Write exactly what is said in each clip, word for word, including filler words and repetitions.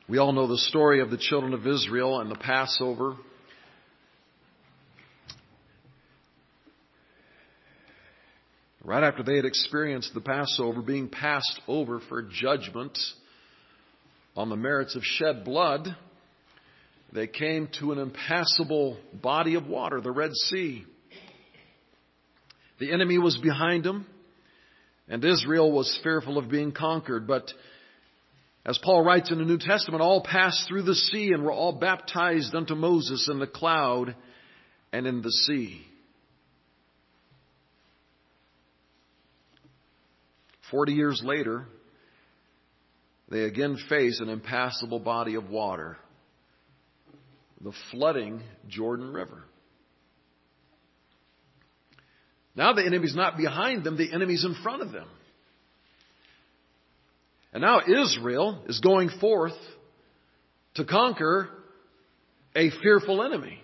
We all know the story of the children of Israel and the Passover. Right after they had experienced the Passover, being passed over for judgment on the merits of shed blood, they came to an impassable body of water, the Red Sea. The enemy was behind them, and Israel was fearful of being conquered. But as Paul writes in the New Testament, all passed through the sea and were all baptized unto Moses in the cloud and in the sea. Forty years later, they again face an impassable body of water, the flooding Jordan River. Now the enemy's not behind them, the enemy's in front of them. And now Israel is going forth to conquer a fearful enemy.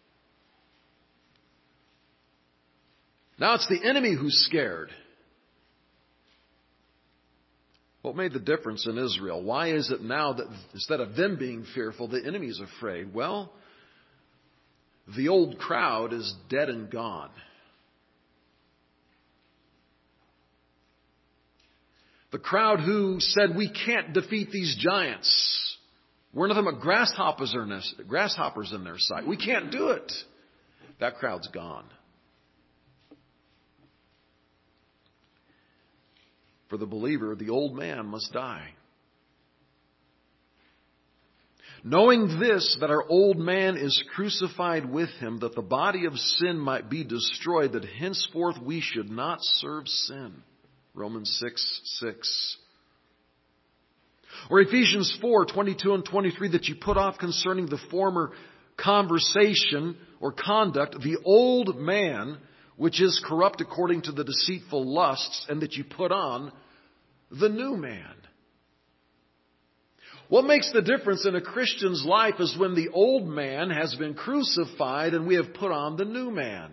Now it's the enemy who's scared. What made the difference in Israel? Why is it now that instead of them being fearful, the enemy is afraid? Well, the old crowd is dead and gone. The crowd who said, we can't defeat these giants. We're nothing but grasshoppers in their, grasshoppers in their sight. We can't do it. That crowd's gone. For the believer, the old man must die. Knowing this, that our old man is crucified with him, that the body of sin might be destroyed, that henceforth we should not serve sin. Romans six six. Or Ephesians four twenty-two and twenty-three, that you put off concerning the former conversation or conduct, the old man, which is corrupt according to the deceitful lusts, and that you put on the new man. What makes the difference in a Christian's life is when the old man has been crucified and we have put on the new man.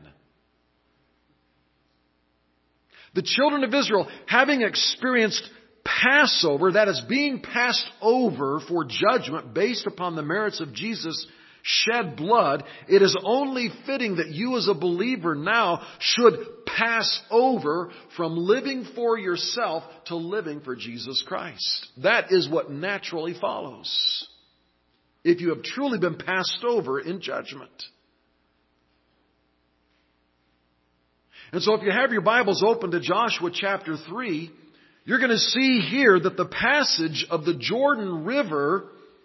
The children of Israel, having experienced Passover, that is being passed over for judgment based upon the merits of Jesus' shed blood, it is only fitting that you as a believer now should pass over from living for yourself to living for Jesus Christ. That is what naturally follows if you have truly been passed over in judgment. And so if you have your Bibles open to Joshua chapter three, you're going to see here that the passage of the Jordan River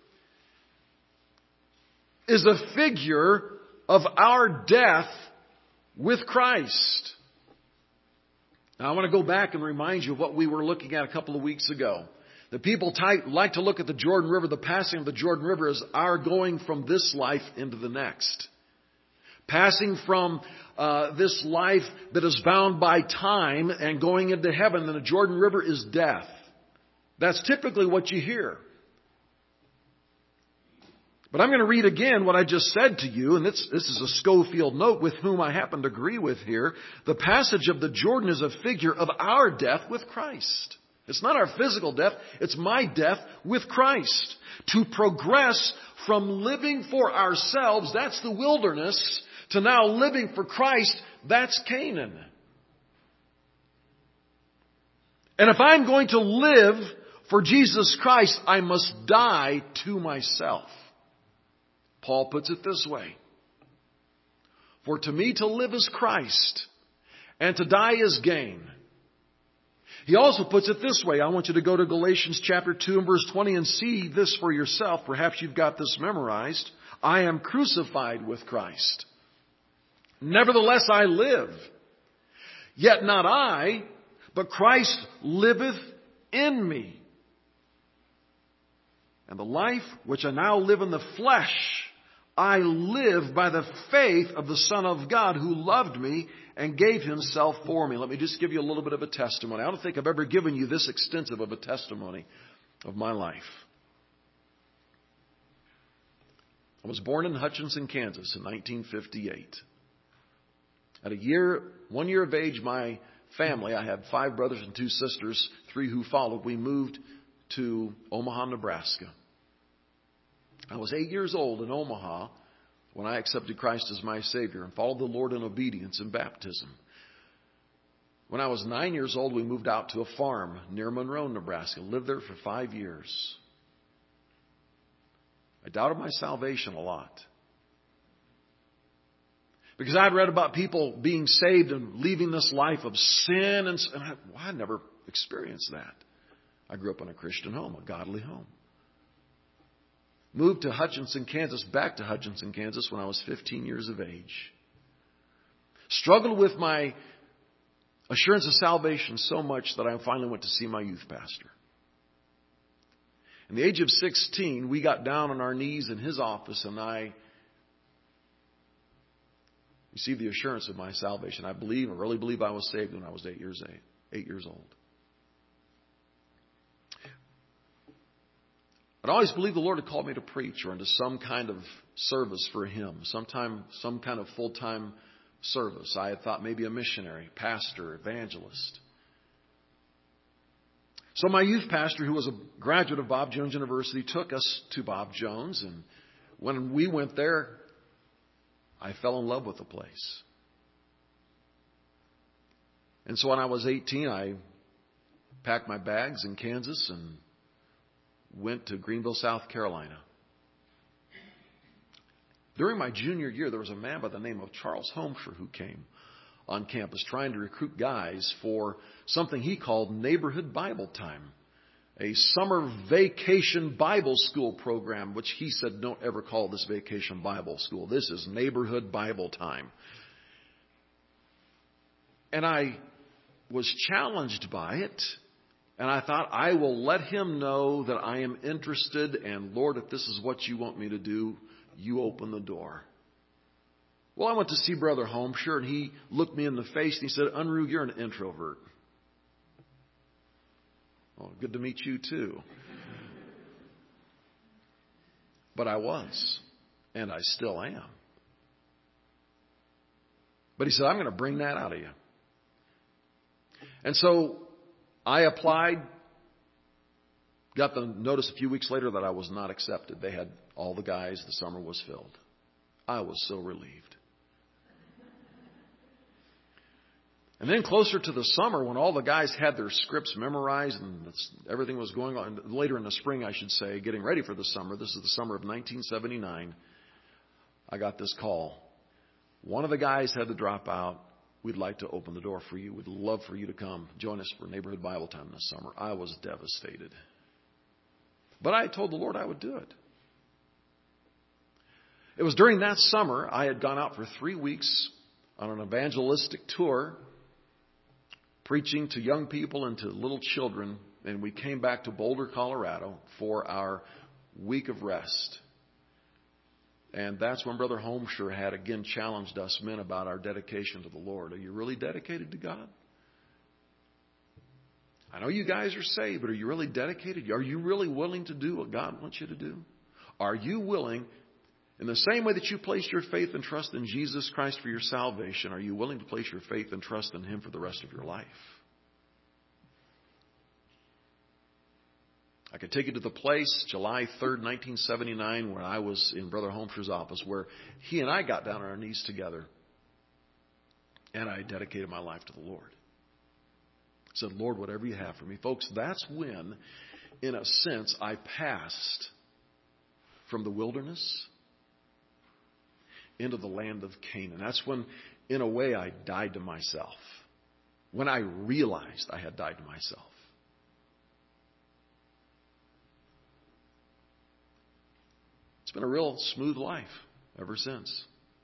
is a figure of our death with Christ. Now I want to go back and remind you of what we were looking at a couple of weeks ago. The people type, like to look at the Jordan River, the passing of the Jordan River, as our going from this life into the next. Passing from uh, this life that is bound by time and going into heaven, and the Jordan River is death. That's typically what you hear. But I'm going to read again what I just said to you, and this, this is a Schofield note with whom I happen to agree with here. The passage of the Jordan is a figure of our death with Christ. It's not our physical death, it's my death with Christ. To progress from living for ourselves, that's the wilderness, to now living for Christ, that's Canaan. And if I'm going to live for Jesus Christ, I must die to myself. Paul puts it this way. For to me to live is Christ, and to die is gain. He also puts it this way. I want you to go to Galatians chapter two and verse twenty and see this for yourself. Perhaps you've got this memorized. I am crucified with Christ. Nevertheless I live. Yet not I, but Christ liveth in me. And the life which I now live in the flesh, I live by the faith of the Son of God who loved me and gave himself for me. Let me just give you a little bit of a testimony. I don't think I've ever given you this extensive of a testimony of my life. I was born in Hutchinson, Kansas in nineteen fifty-eight. At a year, one year of age, my family, I had five brothers and two sisters, three who followed. We moved to Omaha, Nebraska. I was eight years old in Omaha when I accepted Christ as my Savior and followed the Lord in obedience in baptism. When I was nine years old, we moved out to a farm near Monroe, Nebraska. Lived there for five years. I doubted my salvation a lot. Because I'd read about people being saved and leaving this life of sin. And, and I, well, I never experienced that. I grew up in a Christian home, a godly home. Moved to Hutchinson, Kansas, back to Hutchinson, Kansas when I was fifteen years of age. Struggled with my assurance of salvation so much that I finally went to see my youth pastor. At the age of sixteen, we got down on our knees in his office and I received the assurance of my salvation. I believe, I really believe I was saved when I was eight years, eight, eight years old. I'd always believed the Lord had called me to preach or into some kind of service for Him, sometime, some kind of full-time service. I had thought maybe a missionary, pastor, evangelist. So my youth pastor, who was a graduate of Bob Jones University, took us to Bob Jones. And when we went there, I fell in love with the place. And so when I was eighteen, I packed my bags in Kansas and went to Greenville, South Carolina. During my junior year, there was a man by the name of Charles Homsher who came on campus trying to recruit guys for something he called Neighborhood Bible Time, a summer vacation Bible school program, which he said, don't ever call this vacation Bible school. This is Neighborhood Bible Time. And I was challenged by it. And I thought, I will let him know that I am interested. And Lord, if this is what you want me to do, you open the door. Well, I went to see Brother Homsher, and he looked me in the face and he said, Unruh, you're an introvert. Well, good to meet you too. But I was, and I still am. But he said, I'm going to bring that out of you. And so I applied, got the notice a few weeks later that I was not accepted. They had all the guys, the summer was filled. I was so relieved. And then closer to the summer, when all the guys had their scripts memorized and everything was going on, later in the spring, I should say, getting ready for the summer, this is the summer of nineteen seventy-nine, I got this call. One of the guys had to drop out. We'd like to open the door for you. We'd love for you to come join us for Neighborhood Bible Time this summer. I was devastated. But I told the Lord I would do it. It was during that summer I had gone out for three weeks on an evangelistic tour, preaching to young people and to little children. And we came back to Boulder, Colorado for our week of rest. And that's when Brother Homsher had again challenged us men about our dedication to the Lord. Are you really dedicated to God? I know you guys are saved, but are you really dedicated? Are you really willing to do what God wants you to do? Are you willing, in the same way that you placed your faith and trust in Jesus Christ for your salvation, are you willing to place your faith and trust in Him for the rest of your life? I could take you to the place, July third, nineteen seventy-nine, where I was in Brother Homsher's office, where he and I got down on our knees together. And I dedicated my life to the Lord. I said, Lord, whatever you have for me. Folks, that's when, in a sense, I passed from the wilderness into the land of Canaan. That's when, in a way, I died to myself. When I realized I had died to myself. It's been a real smooth life ever since.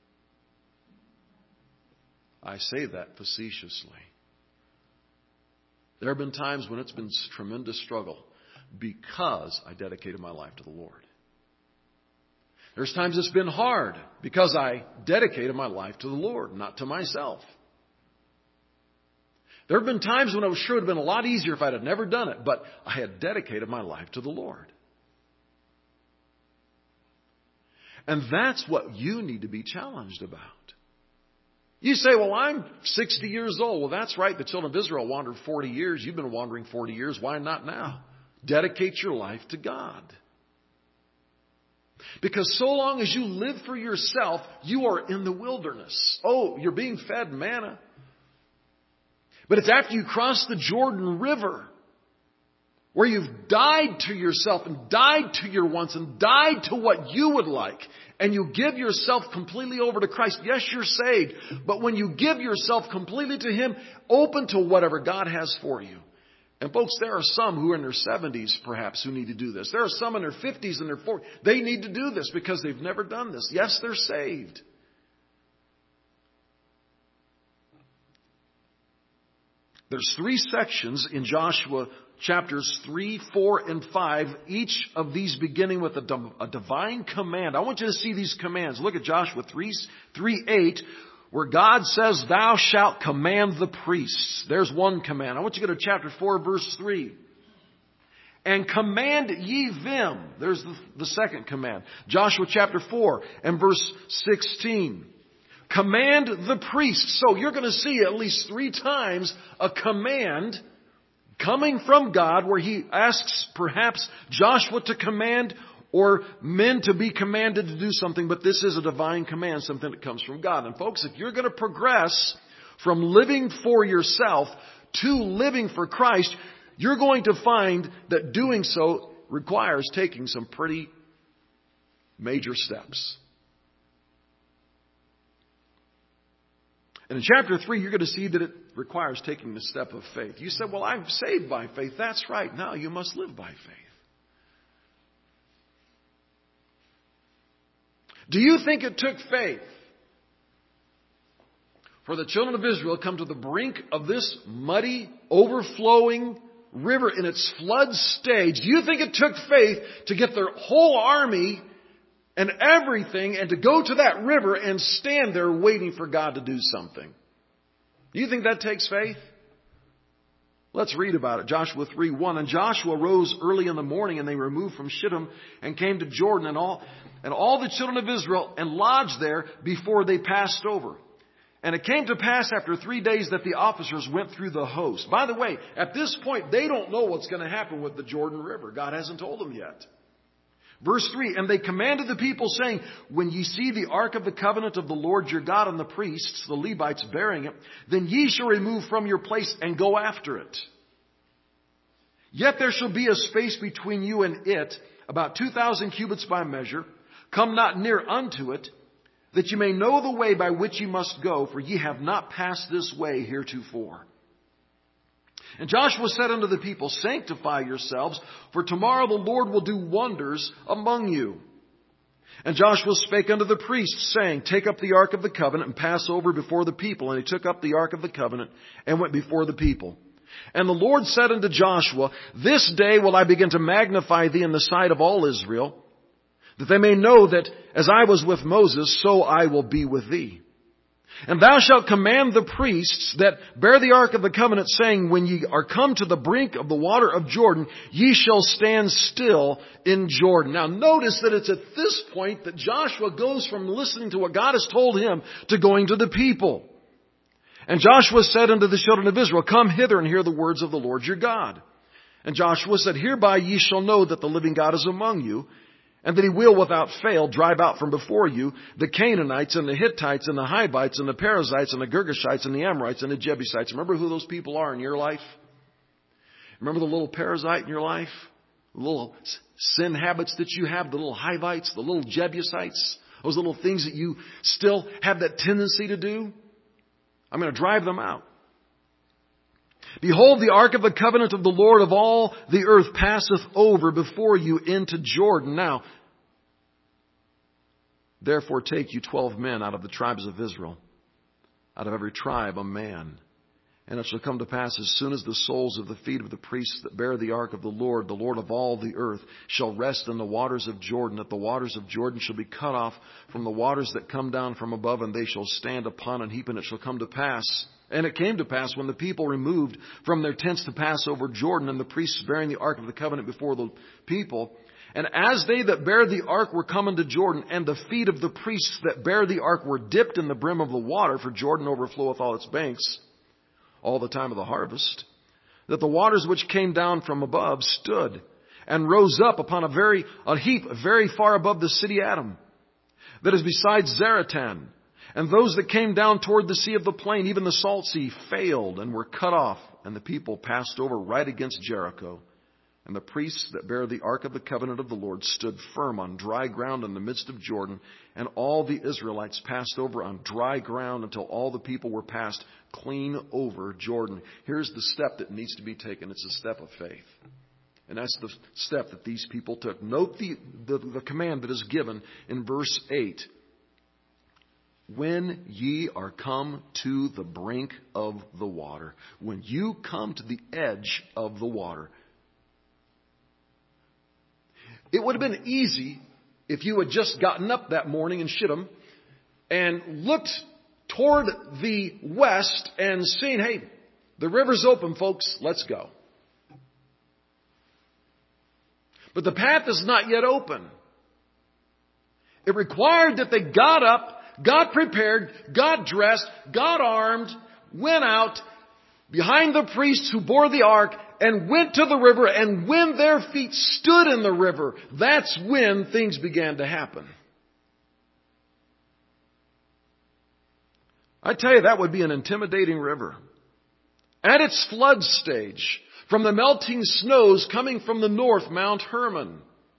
I say that facetiously. There have been times when it's been tremendous struggle because I dedicated my life to the Lord. There's times it's been hard because I dedicated my life to the Lord, not to myself. There have been times when I was sure it would have been a lot easier if I had never done it, but I had dedicated my life to the Lord. And that's what you need to be challenged about. You say, well, I'm sixty years old. Well, that's right. The children of Israel wandered forty years. You've been wandering forty years. Why not now? Dedicate your life to God. Because so long as you live for yourself, you are in the wilderness. Oh, you're being fed manna. But it's after you cross the Jordan River, where you've died to yourself and died to your wants and died to what you would like, and you give yourself completely over to Christ. Yes, you're saved, but when you give yourself completely to Him, open to whatever God has for you. And folks, there are some who are in their seventies perhaps who need to do this. There are some in their fifties and their forties. They need to do this because they've never done this. Yes, they're saved. There's three sections in Joshua chapters three, four, and five, each of these beginning with a, a divine command. I want you to see these commands. Look at Joshua three, three, eight, where God says, thou shalt command the priests. There's one command. I want you to go to chapter four, verse three. And command ye them. There's the, the second command. Joshua chapter four and verse sixteen. Command the priests. So you're going to see at least three times a command coming from God where He asks perhaps Joshua to command or men to be commanded to do something. But this is a divine command, something that comes from God. And folks, if you're going to progress from living for yourself to living for Christ, you're going to find that doing so requires taking some pretty major steps. And in chapter three, you're going to see that it requires taking the step of faith. You said, well, I'm saved by faith. That's right. Now you must live by faith. Do you think it took faith for the children of Israel to come to the brink of this muddy, overflowing river in its flood stage? Do you think it took faith to get their whole army and everything and to go to that river and stand there waiting for God to do something? Do you think that takes faith? Let's read about it. Joshua three one. And Joshua rose early in the morning, and they removed from Shittim and came to Jordan, and all and all the children of Israel, and lodged there before they passed over. And it came to pass after three days that the officers went through the host. By the way, at this point, they don't know what's going to happen with the Jordan River. God hasn't told them yet. Verse three, and they commanded the people, saying, when ye see the ark of the covenant of the Lord your God and the priests, the Levites, bearing it, then ye shall remove from your place and go after it. Yet there shall be a space between you and it, about two thousand cubits by measure. Come not near unto it, that ye may know the way by which ye must go, for ye have not passed this way heretofore. And Joshua said unto the people, sanctify yourselves, for tomorrow the Lord will do wonders among you. And Joshua spake unto the priests, saying, take up the ark of the covenant and pass over before the people. And he took up the ark of the covenant and went before the people. And the Lord said unto Joshua, this day will I begin to magnify thee in the sight of all Israel, that they may know that as I was with Moses, so I will be with thee. And thou shalt command the priests that bear the ark of the covenant, saying, when ye are come to the brink of the water of Jordan, ye shall stand still in Jordan. Now notice that it's at this point that Joshua goes from listening to what God has told him to going to the people. And Joshua said unto the children of Israel, come hither and hear the words of the Lord your God. And Joshua said, hereby ye shall know that the living God is among you, and that He will without fail drive out from before you the Canaanites and the Hittites and the Hivites and the Perizzites and the Girgashites and the Amorites and the Jebusites. Remember who those people are in your life? Remember the little Perizzite in your life? The little sin habits that you have, the little Hivites, the little Jebusites, those little things that you still have that tendency to do? I'm going to drive them out. Behold, the ark of the covenant of the Lord of all the earth passeth over before you into Jordan. Now, therefore take you twelve men out of the tribes of Israel, out of every tribe a man. And it shall come to pass, as soon as the soles of the feet of the priests that bear the ark of the Lord, the Lord of all the earth, shall rest in the waters of Jordan, that the waters of Jordan shall be cut off from the waters that come down from above, and they shall stand upon an heap. And it shall come to pass, and it came to pass, when the people removed from their tents to pass over Jordan, and the priests bearing the ark of the covenant before the people, and as they that bear the ark were coming to Jordan, and the feet of the priests that bear the ark were dipped in the brim of the water, for Jordan overfloweth all its banks, all the time of the harvest, that the waters which came down from above stood, and rose up upon a very a heap very far above the city Adam, that is beside Zaratan. And those that came down toward the sea of the plain, even the salt sea, failed and were cut off, and the people passed over right against Jericho. And the priests that bear the ark of the covenant of the Lord stood firm on dry ground in the midst of Jordan, and all the Israelites passed over on dry ground until all the people were passed clean over Jordan. Here's the step that needs to be taken. It's a step of faith. And that's the step that these people took. Note the, the, the command that is given in verse eight. When ye are come to the brink of the water. When you come to the edge of the water. It would have been easy if you had just gotten up that morning in Shittim and looked toward the west and seen, hey, the river's open, folks, let's go. But the path is not yet open. It required that they got up, got prepared, got dressed, got armed, went out behind the priests who bore the ark, and went to the river, and when their feet stood in the river, that's when things began to happen. I tell you, that would be an intimidating river. At its flood stage, from the melting snows coming from the north, Mount Hermon.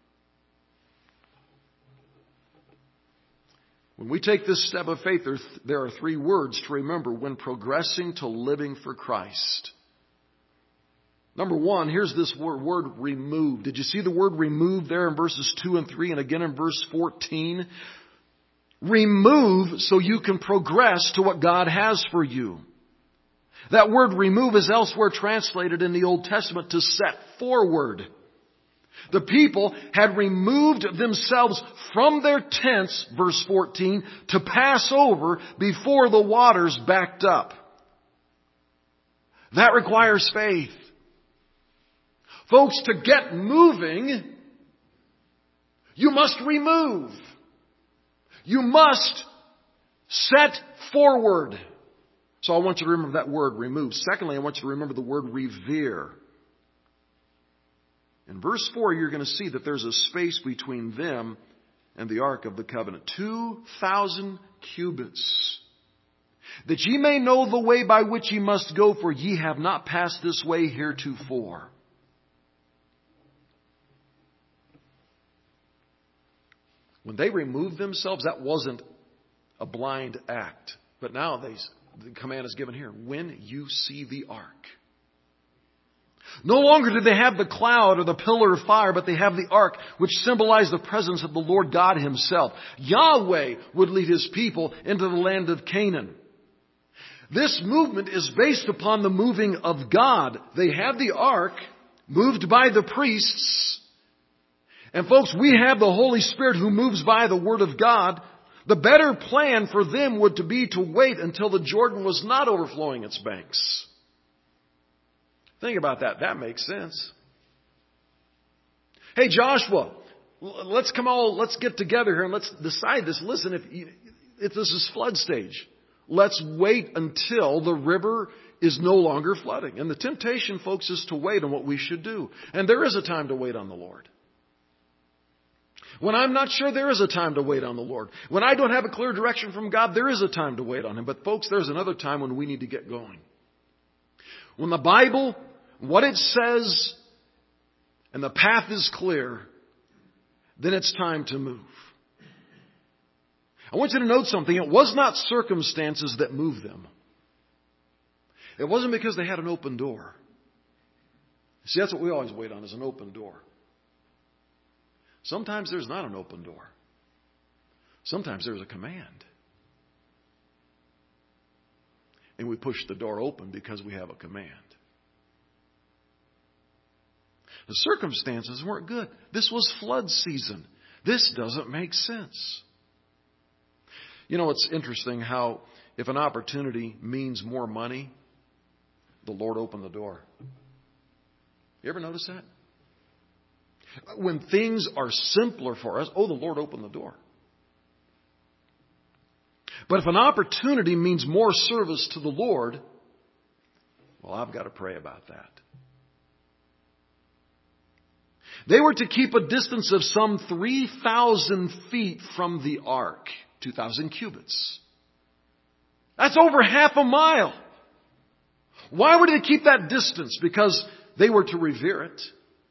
When we take this step of faith, there, there are three words to remember when progressing to living for Christ. Number one, here's this word, word remove. Did you see the word remove there in verses two and three and again in verse fourteen? Remove so you can progress to what God has for you. That word remove is elsewhere translated in the Old Testament to set forward. The people had removed themselves from their tents, verse fourteen, to pass over before the waters backed up. That requires faith. Folks, to get moving, you must remove. You must set forward. So I want you to remember that word, remove. Secondly, I want you to remember the word revere. In verse four, you're going to see that there's a space between them and the Ark of the Covenant. Two thousand cubits. That ye may know the way by which ye must go, for ye have not passed this way heretofore. When they removed themselves, that wasn't a blind act. But now they, the command is given here. When you see the ark. No longer did they have the cloud or the pillar of fire, but they have the ark, which symbolized the presence of the Lord God Himself. Yahweh would lead His people into the land of Canaan. This movement is based upon the moving of God. They had the ark, moved by the priests. And folks, we have the Holy Spirit who moves by the Word of God. The better plan for them would to be to wait until the Jordan was not overflowing its banks. Think about that. That makes sense. Hey, Joshua, let's come all, let's get together here and let's decide this. Listen, if, if this is flood stage, let's wait until the river is no longer flooding. And the temptation, folks, is to wait on what we should do. And there is a time to wait on the Lord. When I'm not sure, there is a time to wait on the Lord. When I don't have a clear direction from God, there is a time to wait on Him. But folks, there's another time when we need to get going. When the Bible, what it says, and the path is clear, then it's time to move. I want you to note something. It was not circumstances that moved them. It wasn't because they had an open door. See, that's what we always wait on, is an open door. Sometimes there's not an open door. Sometimes there's a command. And we push the door open because we have a command. The circumstances weren't good. This was flood season. This doesn't make sense. You know, it's interesting how if an opportunity means more money, the Lord opened the door. You ever notice that? When things are simpler for us, oh, the Lord opened the door. But if an opportunity means more service to the Lord, well, I've got to pray about that. They were to keep a distance of some three thousand feet from the ark, two thousand cubits. That's over half a mile. Why would they keep that distance? Because they were to revere it.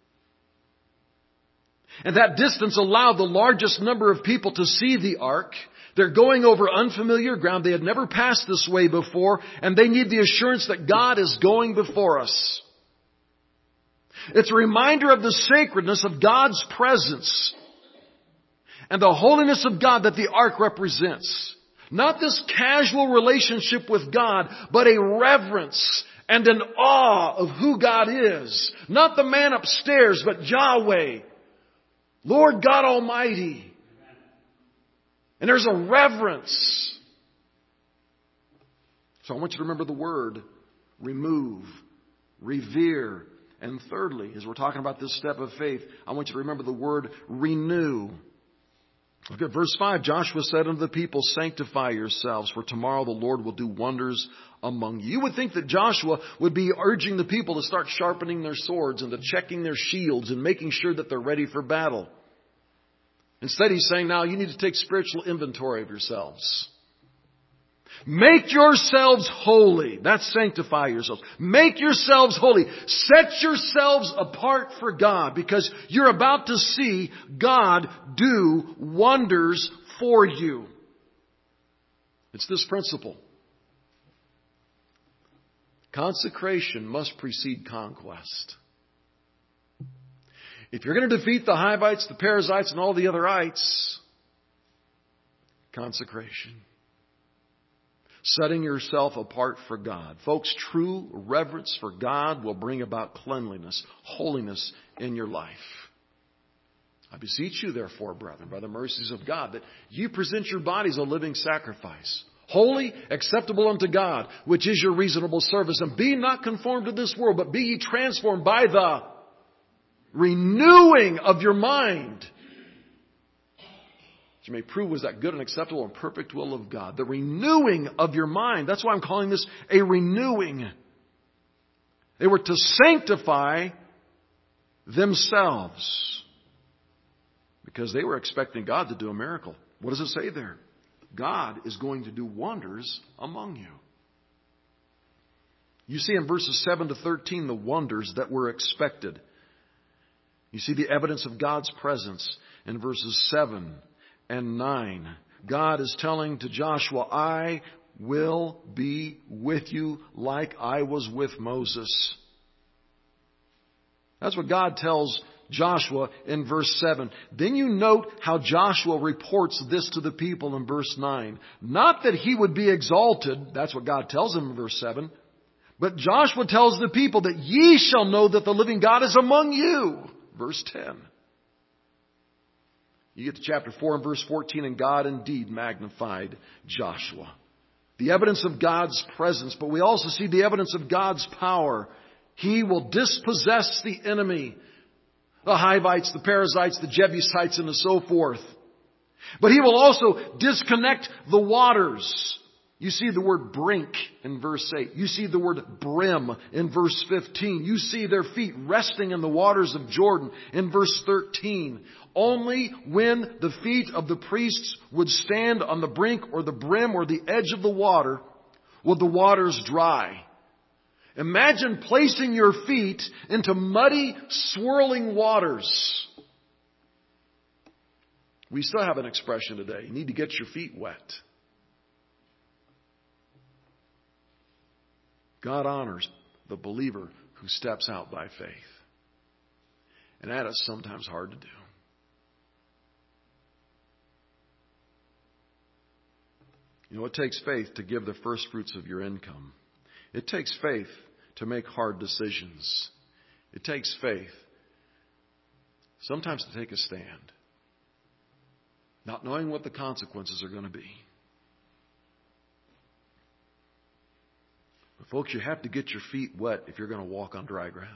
And that distance allowed the largest number of people to see the ark. They're going over unfamiliar ground. They had never passed this way before, and they need the assurance that God is going before us. It's a reminder of the sacredness of God's presence and the holiness of God that the ark represents. Not this casual relationship with God, but a reverence and an awe of who God is. Not the man upstairs, but Yahweh, Lord God Almighty. And there's a reverence. So I want you to remember the word remove, revere, and thirdly, as we're talking about this step of faith, I want you to remember the word renew. Look at verse five. Joshua said unto the people, sanctify yourselves, for tomorrow the Lord will do wonders among you. You would think that Joshua would be urging the people to start sharpening their swords and to checking their shields and making sure that they're ready for battle. Instead, he's saying, now you need to take spiritual inventory of yourselves. Make yourselves holy. That's sanctify yourselves. Make yourselves holy. Set yourselves apart for God, because you're about to see God do wonders for you. It's this principle. Consecration must precede conquest. If you're going to defeat the Hivites, the Perizzites, and all the other ites, consecration. Setting yourself apart for God. Folks, true reverence for God will bring about cleanliness, holiness in your life. I beseech you, therefore, brethren, by the mercies of God, that you present your bodies a living sacrifice, holy, acceptable unto God, which is your reasonable service. And be not conformed to this world, but be ye transformed by the renewing of your mind, that you may prove was that good and acceptable and perfect will of God. The renewing of your mind. That's why I'm calling this a renewing. They were to sanctify themselves because they were expecting God to do a miracle. What does it say there? God is going to do wonders among you. You see in verses seven to thirteen the wonders that were expected. You see the evidence of God's presence in verses seven and nine. God is telling to Joshua, I will be with you like I was with Moses. That's what God tells Joshua in verse seven. Then you note how Joshua reports this to the people in verse nine. Not that he would be exalted. That's what God tells him in verse seven. But Joshua tells the people that ye shall know that the living God is among you. Verse ten. You get to chapter four and verse fourteen, and God indeed magnified Joshua. The evidence of God's presence, but we also see the evidence of God's power. He will dispossess the enemy, the Hivites, the Perizzites, the Jebusites, and so forth. But He will also disconnect the waters. You see the word brink in verse eight. You see the word brim in verse fifteen. You see their feet resting in the waters of Jordan in verse thirteen. Only when the feet of the priests would stand on the brink or the brim or the edge of the water would the waters dry. Imagine placing your feet into muddy, swirling waters. We still have an expression today. You need to get your feet wet. God honors the believer who steps out by faith. And that is sometimes hard to do. You know, it takes faith to give the first fruits of your income. It takes faith to make hard decisions. It takes faith sometimes to take a stand, not knowing what the consequences are going to be. But folks, you have to get your feet wet if you're going to walk on dry ground.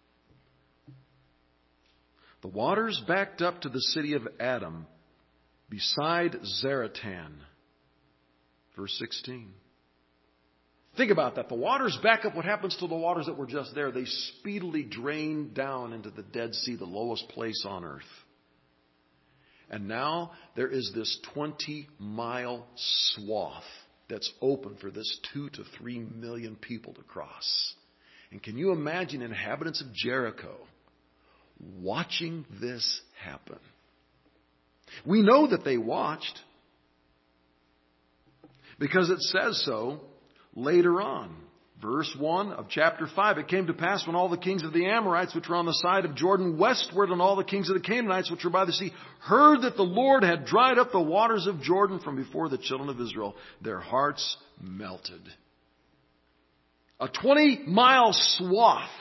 The waters backed up to the city of Adam beside Zaratan. Verse sixteen. Think about that. The waters back up. What happens to the waters that were just there? They speedily drain down into the Dead Sea, the lowest place on earth. And now there is this twenty-mile swath that's open for this two to three million people to cross. And can you imagine inhabitants of Jericho watching this happen? We know that they watched because it says so later on. Verse one of chapter five, it came to pass when all the kings of the Amorites, which were on the side of Jordan westward, and all the kings of the Canaanites, which were by the sea, heard that the Lord had dried up the waters of Jordan from before the children of Israel, their hearts melted. A twenty-mile swath.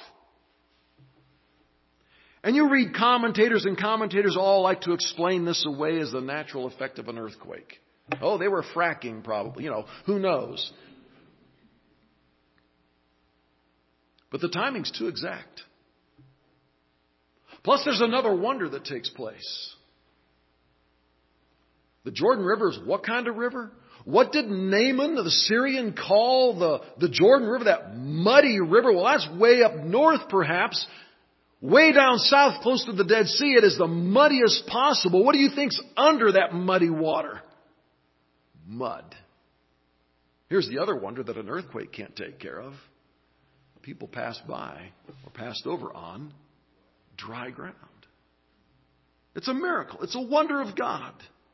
And you read commentators, and commentators all like to explain this away as the natural effect of an earthquake. Oh, they were fracking probably. You know, who knows? But the timing's too exact. Plus, there's another wonder that takes place. The Jordan River is what kind of river? What did Naaman, the Syrian, call the, the Jordan River, that muddy river? Well, that's way up north, perhaps. Way down south, close to the Dead Sea, it is the muddiest possible. What do you think's under that muddy water? Mud. Here's the other wonder that an earthquake can't take care of. People passed by or passed over on dry ground. It's a miracle. It's a wonder of God.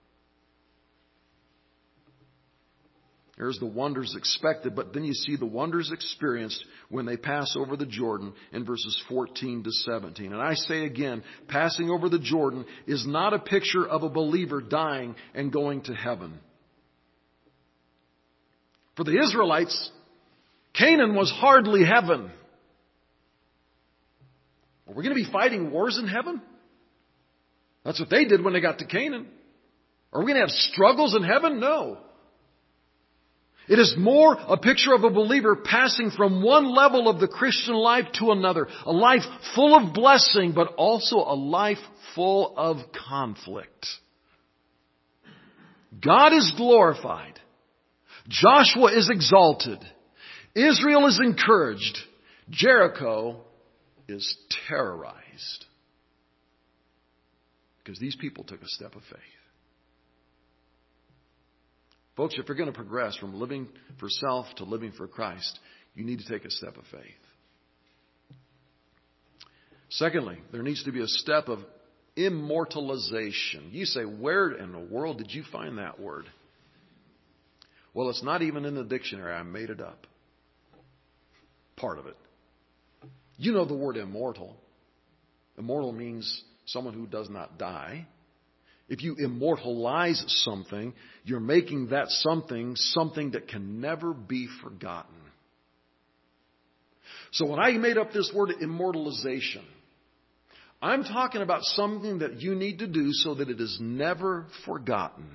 There's the wonders expected, but then you see the wonders experienced when they pass over the Jordan in verses fourteen to seventeen. And I say again, passing over the Jordan is not a picture of a believer dying and going to heaven. For the Israelites, Canaan was hardly heaven. Are we going to be fighting wars in heaven? That's what they did when they got to Canaan. Are we going to have struggles in heaven? No. It is more a picture of a believer passing from one level of the Christian life to another. A life full of blessing, but also a life full of conflict. God is glorified. Joshua is exalted. Israel is encouraged. Jericho is terrorized. Because these people took a step of faith. Folks, if you're going to progress from living for self to living for Christ, you need to take a step of faith. Secondly, there needs to be a step of immortalization. You say, where in the world did you find that word? Well, it's not even in the dictionary. I made it up. Part of it. You know the word immortal. Immortal means someone who does not die. If you immortalize something, you're making that something something that can never be forgotten. So when I made up this word immortalization, I'm talking about something that you need to do so that it is never forgotten.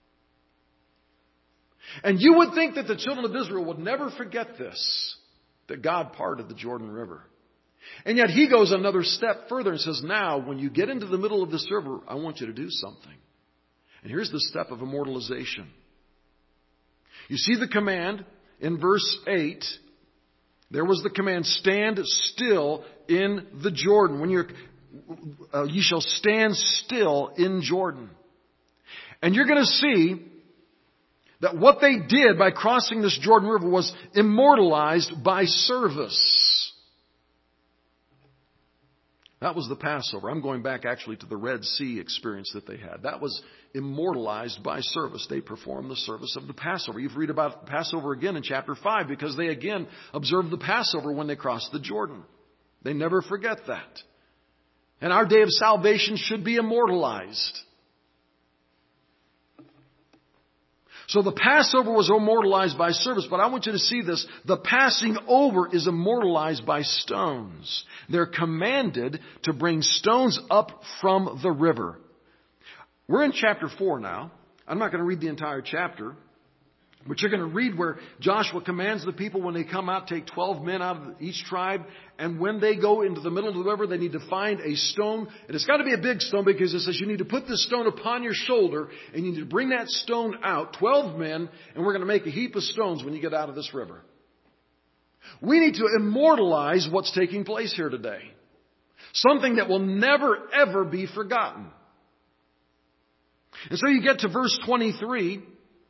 And you would think that the children of Israel would never forget this, that God parted the Jordan River. And yet he goes another step further and says, now, when you get into the middle of this river, I want you to do something. And here's the step of immortalization. You see the command in verse eight. There was the command, stand still in the Jordan. When you're, uh, you shall stand still in Jordan. And you're going to see that what they did by crossing this Jordan River was immortalized by service. That was the Passover. I'm going back actually to the Red Sea experience that they had. That was immortalized by service. They performed the service of the Passover. You read about Passover again in chapter five because they again observed the Passover when they crossed the Jordan. They never forget that. And our day of salvation should be immortalized. So the Passover was immortalized by service, but I want you to see this. The passing over is immortalized by stones. They're commanded to bring stones up from the river. We're in chapter four now. I'm not going to read the entire chapter, but you're going to read where Joshua commands the people when they come out, take twelve men out of each tribe, and when they go into the middle of the river, they need to find a stone. And it's got to be a big stone because it says you need to put this stone upon your shoulder, and you need to bring that stone out, twelve men, and we're going to make a heap of stones when you get out of this river. We need to immortalize what's taking place here today. Something that will never, ever be forgotten. And so you get to verse twenty-three.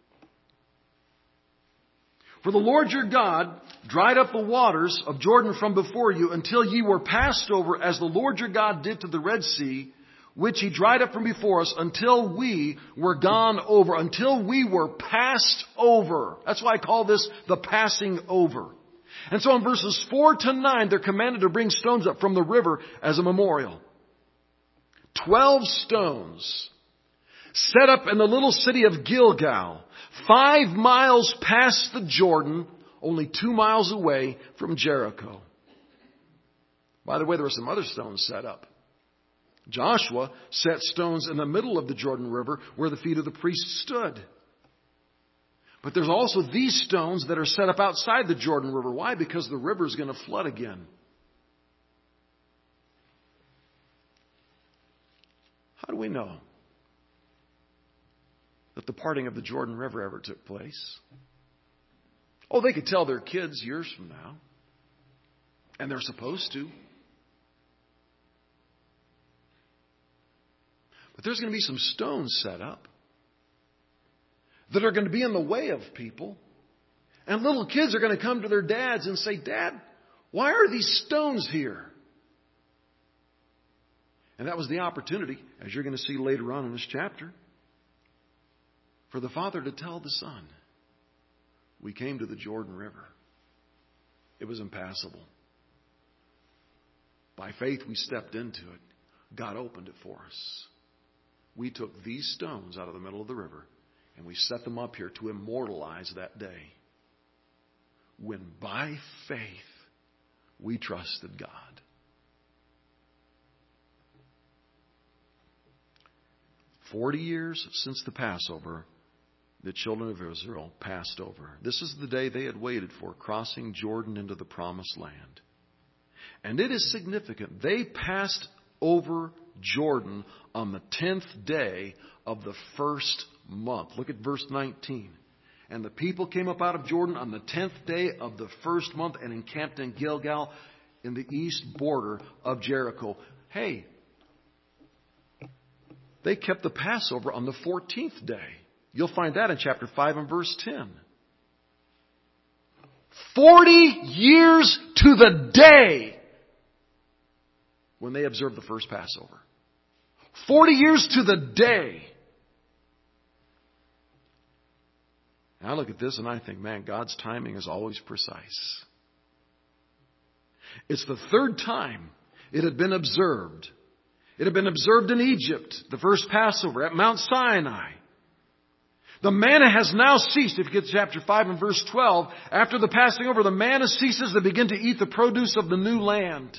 For the Lord your God dried up the waters of Jordan from before you until ye were passed over, as the Lord your God did to the Red Sea, which he dried up from before us, until we were gone over, until we were passed over. That's why I call this the passing over. And so in verses four to nine, they're commanded to bring stones up from the river as a memorial. Twelve stones set up in the little city of Gilgal, five miles past the Jordan, only two miles away from Jericho. By the way, there were some other stones set up. Joshua set stones in the middle of the Jordan River where the feet of the priests stood. But there's also these stones that are set up outside the Jordan River. Why? Because the river is going to flood again. How do we know that the parting of the Jordan River ever took place? Oh, they could tell their kids years from now. And they're supposed to. But there's going to be some stones set up that are going to be in the way of people. And little kids are going to come to their dads and say, Dad, why are these stones here? And that was the opportunity, as you're going to see later on in this chapter, for the father to tell the son, we came to the Jordan River. It was impassable. By faith, we stepped into it. God opened it for us. We took these stones out of the middle of the river and we set them up here to immortalize that day when by faith we trusted God. Forty years since the Passover, the children of Israel passed over. This is the day they had waited for, crossing Jordan into the promised land. And it is significant. They passed over Jordan on the tenth day of the first month. Look at verse nineteen. And the people came up out of Jordan on the tenth day of the first month and encamped in Gilgal in the east border of Jericho. Hey, they kept the Passover on the fourteenth day. You'll find that in chapter five and verse ten. Forty years to the day when they observed the first Passover. Forty years to the day. And I look at this and I think, man, God's timing is always precise. It's the third time it had been observed. It had been observed in Egypt, the first Passover at Mount Sinai. The manna has now ceased. If you get to chapter five and verse twelve, after the passing over, the manna ceases. They begin to eat the produce of the new land.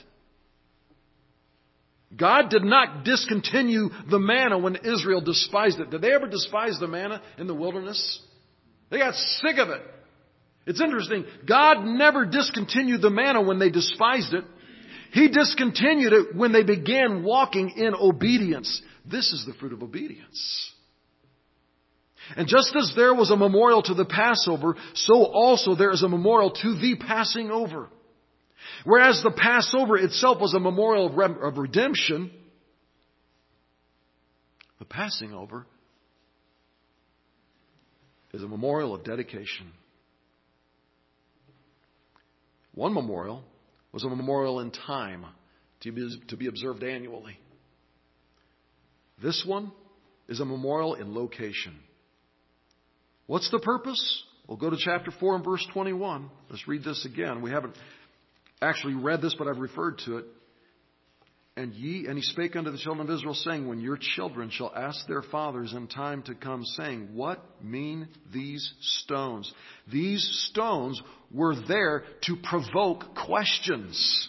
God did not discontinue the manna when Israel despised it. Did they ever despise the manna in the wilderness? They got sick of it. It's interesting. God never discontinued the manna when they despised it. He discontinued it when they began walking in obedience. This is the fruit of obedience. And just as there was a memorial to the Passover, so also there is a memorial to the passing over. Whereas the Passover itself was a memorial of, re- of redemption, the passing over is a memorial of dedication. One memorial was a memorial in time to be, to be observed annually. This one is a memorial in location. What's the purpose? We'll go to chapter four and verse twenty-one. Let's read this again. We haven't actually read this, but I've referred to it. And ye, and he spake unto the children of Israel, saying, when your children shall ask their fathers in time to come, saying, what mean these stones? These stones were there to provoke questions.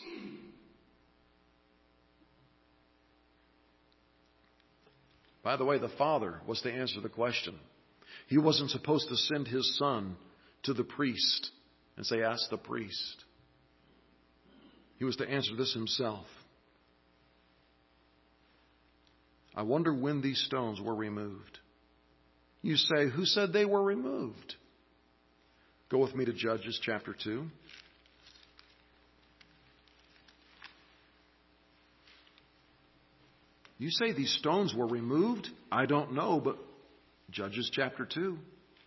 By the way, the father was to answer the question. He wasn't supposed to send his son to the priest and say, ask the priest. He was to answer this himself. I wonder when these stones were removed. You say, who said they were removed? Go with me to Judges chapter two. You say these stones were removed? I don't know, but Judges chapter two.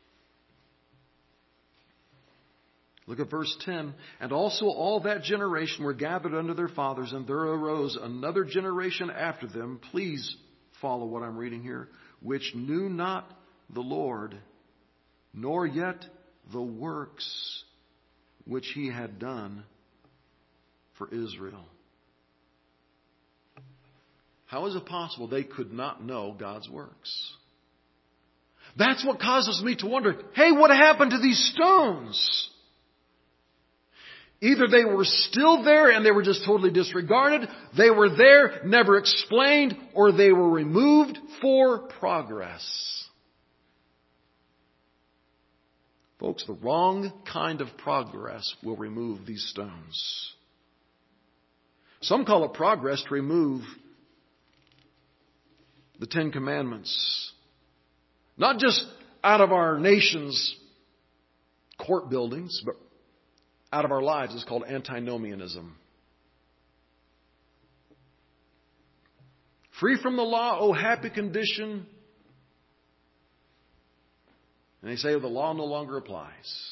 Look at verse ten. And also all that generation were gathered unto their fathers, and there arose another generation after them. Please follow what I'm reading here. Which knew not the Lord, nor yet the works which he had done for Israel. How is it possible they could not know God's works? That's what causes me to wonder, hey, what happened to these stones? Either they were still there and they were just totally disregarded, they were there, never explained, or they were removed for progress. Folks, the wrong kind of progress will remove these stones. Some call it progress to remove the Ten Commandments. Not just out of our nation's court buildings, but out of our lives. It's called antinomianism. Free from the law, oh happy condition. And they say the law no longer applies.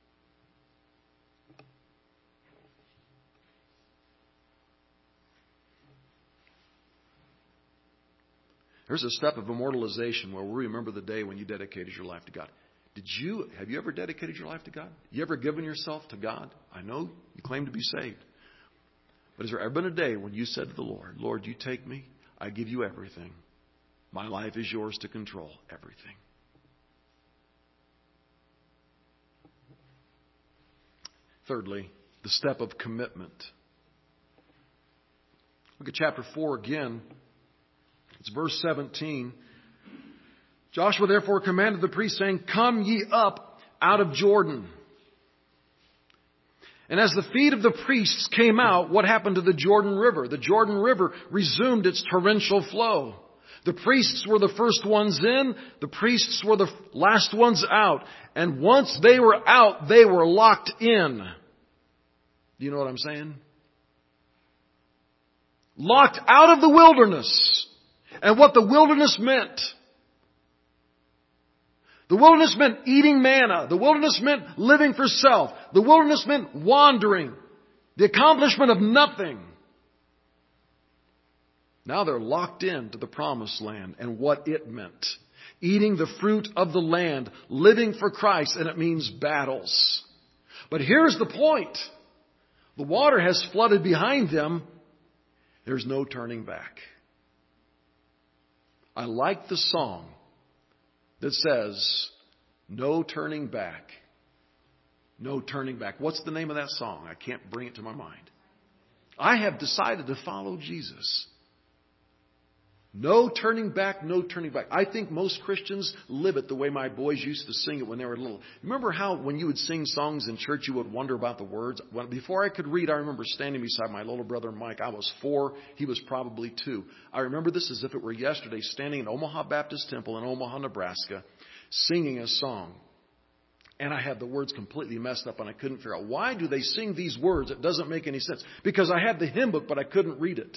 There's a step of immortalization where we remember the day when you dedicated your life to God. Did you, have you ever dedicated your life to God? You ever given yourself to God? I know you claim to be saved. But has there ever been a day when you said to the Lord, Lord, you take me, I give you everything. My life is yours to control everything. Thirdly, the step of commitment. Look at chapter four again. It's verse seventeen. Joshua therefore commanded the priests, saying, Come ye up out of Jordan. And as the feet of the priests came out, what happened to the Jordan River? The Jordan River resumed its torrential flow. The priests were the first ones in. The priests were the last ones out. And once they were out, they were locked in. Do you know what I'm saying? Locked out of the wilderness. And what the wilderness meant. The wilderness meant eating manna. The wilderness meant living for self. The wilderness meant wandering. The accomplishment of nothing. Now they're locked into the promised land and what it meant. Eating the fruit of the land. Living for Christ. And it means battles. But here's the point. The water has flooded behind them. There's no turning back. I like the song that says, no turning back. No turning back. What's the name of that song? I can't bring it to my mind. I have decided to follow Jesus. No turning back, no turning back. I think most Christians live it the way my boys used to sing it when they were little. Remember how when you would sing songs in church, you would wonder about the words? Well, before I could read, I remember standing beside my little brother Mike. I was four. He was probably two. I remember this as if it were yesterday, standing in Omaha Baptist Temple in Omaha, Nebraska, singing a song. And I had the words completely messed up and I couldn't figure out, why do they sing these words? It doesn't make any sense. Because I had the hymn book, but I couldn't read it.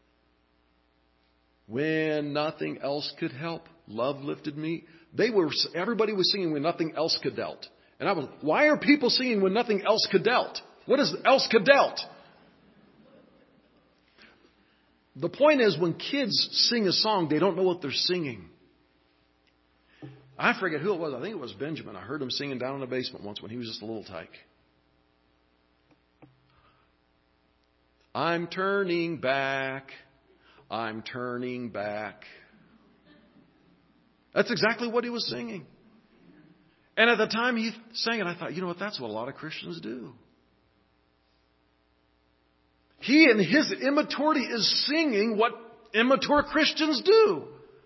When nothing else could help, love lifted me. They were, everybody was singing when nothing else could dealt. And I was, why are people singing when nothing else could dealt? What is else could dealt? The point is, when kids sing a song, they don't know what they're singing. I forget who it was. I think it was Benjamin. I heard him singing down in the basement once when he was just a little tyke. I'm turning back. I'm turning back. That's exactly what he was singing. And at the time he sang it, I thought, you know what? That's what a lot of Christians do. He in his immaturity is singing what immature Christians do.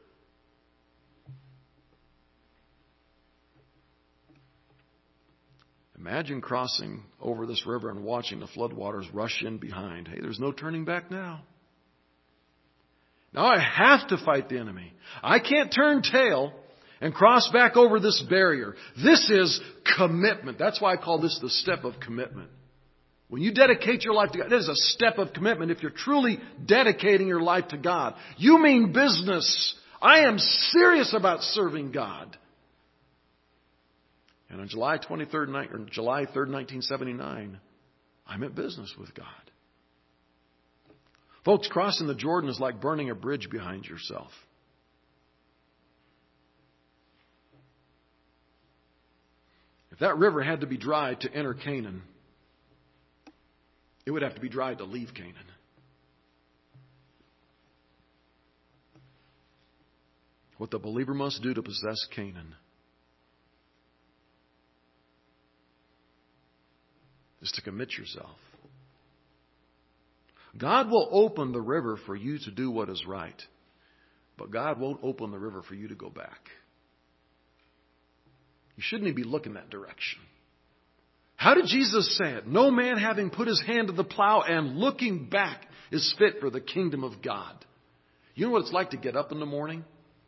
Imagine crossing over this river and watching the floodwaters rush in behind. Hey, there's no turning back now. Now I have to fight the enemy. I can't turn tail and cross back over this barrier. This is commitment. That's why I call this the step of commitment. When you dedicate your life to God, it is a step of commitment if you're truly dedicating your life to God. You mean business. I am serious about serving God. And on July twenty-third, or July third, nineteen seventy-nine, I'm at business with God. Folks, crossing the Jordan is like burning a bridge behind yourself. If that river had to be dry to enter Canaan, it would have to be dry to leave Canaan. What the believer must do to possess Canaan is to commit yourself. God will open the river for you to do what is right, but God won't open the river for you to go back. You shouldn't even be looking that direction. How did Jesus say it? No man having put his hand to the plow and looking back is fit for the kingdom of God. You know what it's like to get up in the morning?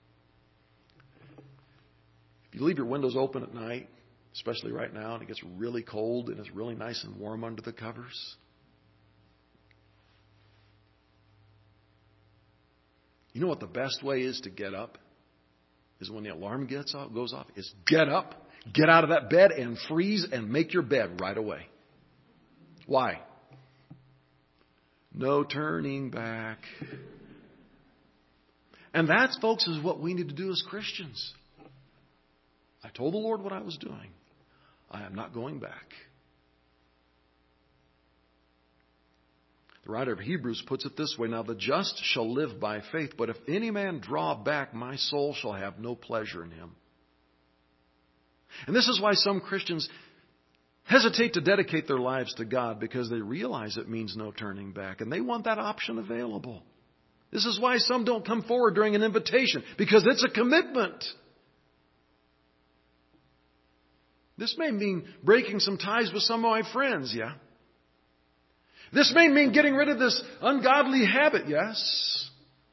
If you leave your windows open at night, especially right now, and it gets really cold and it's really nice and warm under the covers. You know what the best way is to get up? Is when the alarm gets off, goes off, is get up, get out of that bed and freeze and make your bed right away. Why? No turning back. And that, folks, is what we need to do as Christians. I told the Lord what I was doing. I am not going back. The writer of Hebrews puts it this way, now the just shall live by faith, but if any man draw back, my soul shall have no pleasure in him. And this is why some Christians hesitate to dedicate their lives to God, because they realize it means no turning back, and they want that option available. This is why some don't come forward during an invitation, because it's a commitment. This may mean breaking some ties with some of my friends, yeah. This may mean getting rid of this ungodly habit, yes.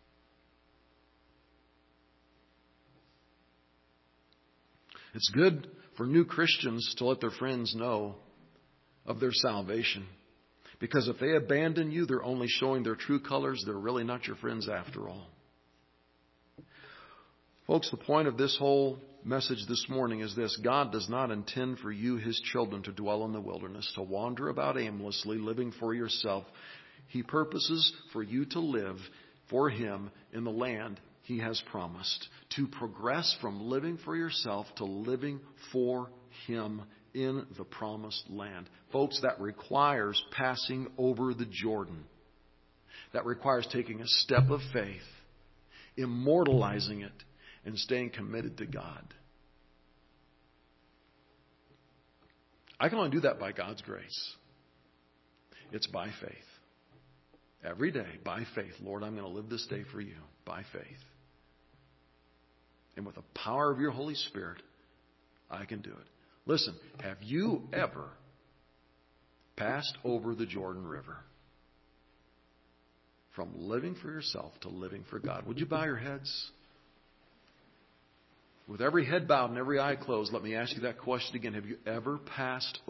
It's good for new Christians to let their friends know of their salvation. Because if they abandon you, they're only showing their true colors. They're really not your friends after all. Folks, the point of this whole message this morning is this. God does not intend for you, His children, to dwell in the wilderness, to wander about aimlessly, living for yourself. He purposes for you to live for Him in the land He has promised, to progress from living for yourself to living for Him in the promised land. Folks, that requires passing over the Jordan. That requires taking a step of faith, immortalizing it, and staying committed to God. I can only do that by God's grace. It's by faith. Every day, by faith. Lord, I'm going to live this day for you. By faith. And with the power of your Holy Spirit, I can do it. Listen, have you ever passed over the Jordan River? From living for yourself to living for God. Would you bow your heads? With every head bowed and every eye closed, let me ask you that question again. Have you ever passed